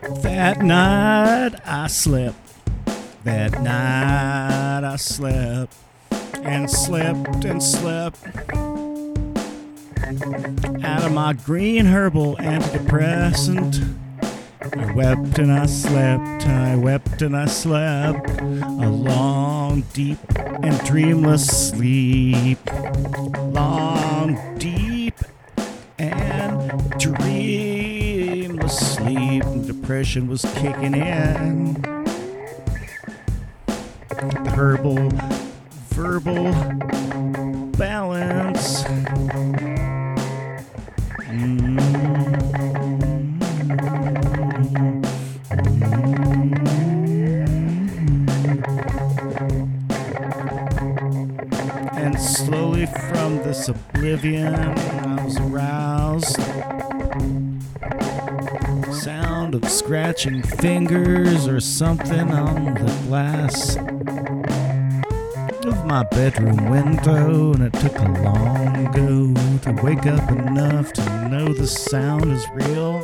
That night I slept. That night I slept and slept and slept out of my green herbal antidepressant. I wept and I slept, I wept and I slept a long, deep, and dreamless sleep. Long, deep, and dreamless sleep. Depression was kicking in. The herbal, verbal balance. And slowly from this oblivion, I was aroused. Sound of scratching fingers or something on the glass of my bedroom window, and it took a long go to wake up enough to know the sound is real.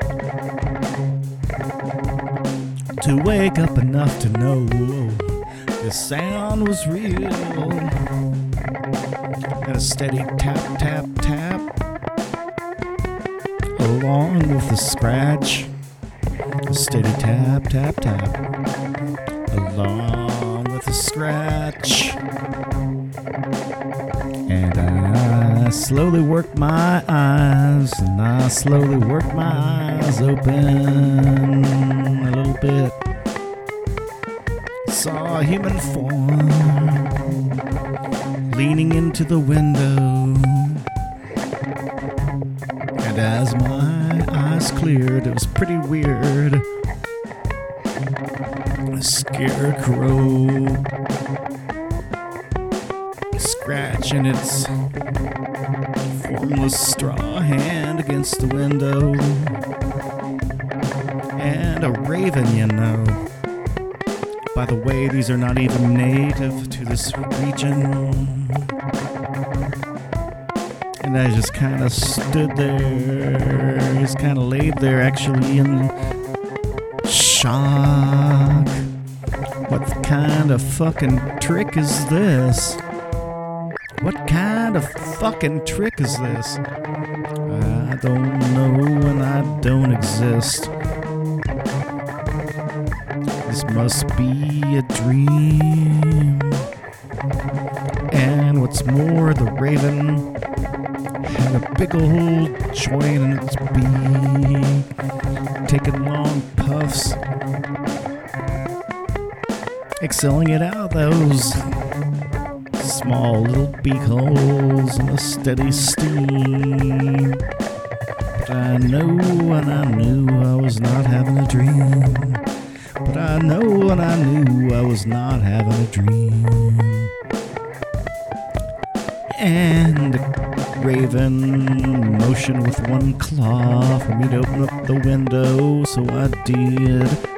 To wake up enough to know the sound was real. And a steady tap, tap, tap, along with the scratch. A steady tap, tap, tap, along with the scratch. And I slowly worked my eyes, and I slowly worked my eyes open a little bit. Saw a human form leaning into the window. And as my eyes cleared, it was pretty weird. A scarecrow scratching its formless straw hand against the window. And a raven, you know. By the way, these are not even native to this region. And I just kind of stood there, just kind of laid there actually in shock. What kind of fucking trick is this? What kind of fucking trick is this? I don't know and I don't exist. This must be a dream. And what's more, the raven had a big old joint in its beak, taking long puffs, exhaling it out those small little beak holes in a steady steam. But I know and I knew I was not having a dream. But I know and I knew I was not having a dream. And the raven motioned with one claw for me to open up the window, so I did.